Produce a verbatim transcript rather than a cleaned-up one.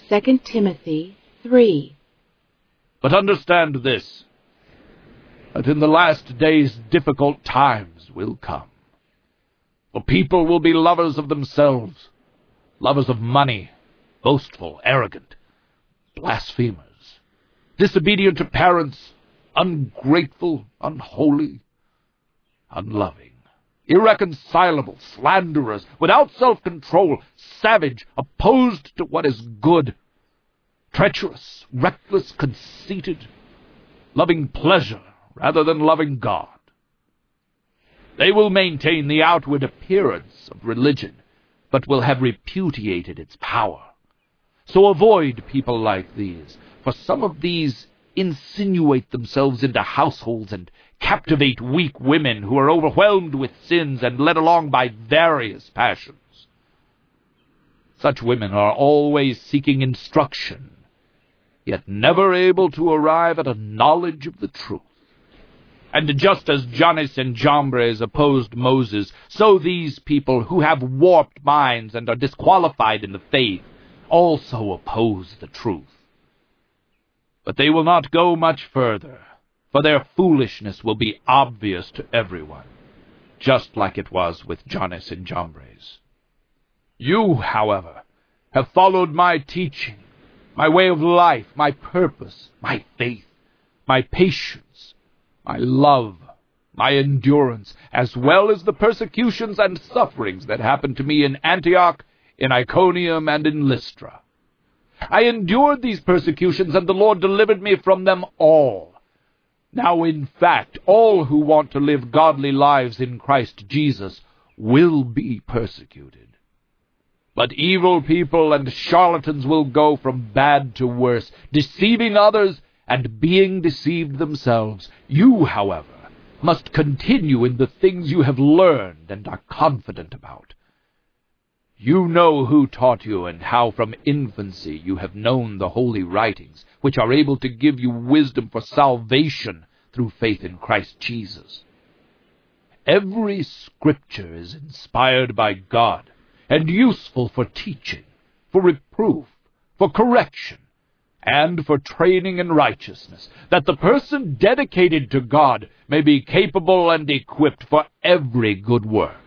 Second Timothy three. But understand this, that in the last days difficult times will come. For people will be lovers of themselves, lovers of money, boastful, arrogant, blasphemers, disobedient to parents, ungrateful, unholy, unloving, irreconcilable, slanderers, without self-control, savage, opposed to what is good, treacherous, reckless, conceited, loving pleasure rather than loving God. They will maintain the outward appearance of religion, but will have repudiated its power. So avoid people like these, for some of these insinuate themselves into households and captivate weak women who are overwhelmed with sins and led along by various passions. Such women are always seeking instruction, yet never able to arrive at a knowledge of the truth. And just as Jannes and Jambres opposed Moses, so these people who have warped minds and are disqualified in the faith also oppose the truth. But they will not go much further, for their foolishness will be obvious to everyone, just like it was with Jannes and Jambres. You, however, have followed my teaching, my way of life, my purpose, my faith, my patience, my love, my endurance, as well as the persecutions and sufferings that happened to me in Antioch, in Iconium, and in Lystra. I endured these persecutions, and the Lord delivered me from them all. Now, in fact, all who want to live godly lives in Christ Jesus will be persecuted. But evil people and charlatans will go from bad to worse, deceiving others and being deceived themselves. You, however, must continue in the things you have learned and are confident about. You know who taught you, and how from infancy you have known the holy writings, which are able to give you wisdom for salvation through faith in Christ Jesus. Every scripture is inspired by God, and useful for teaching, for reproof, for correction, and for training in righteousness, that the person dedicated to God may be capable and equipped for every good work.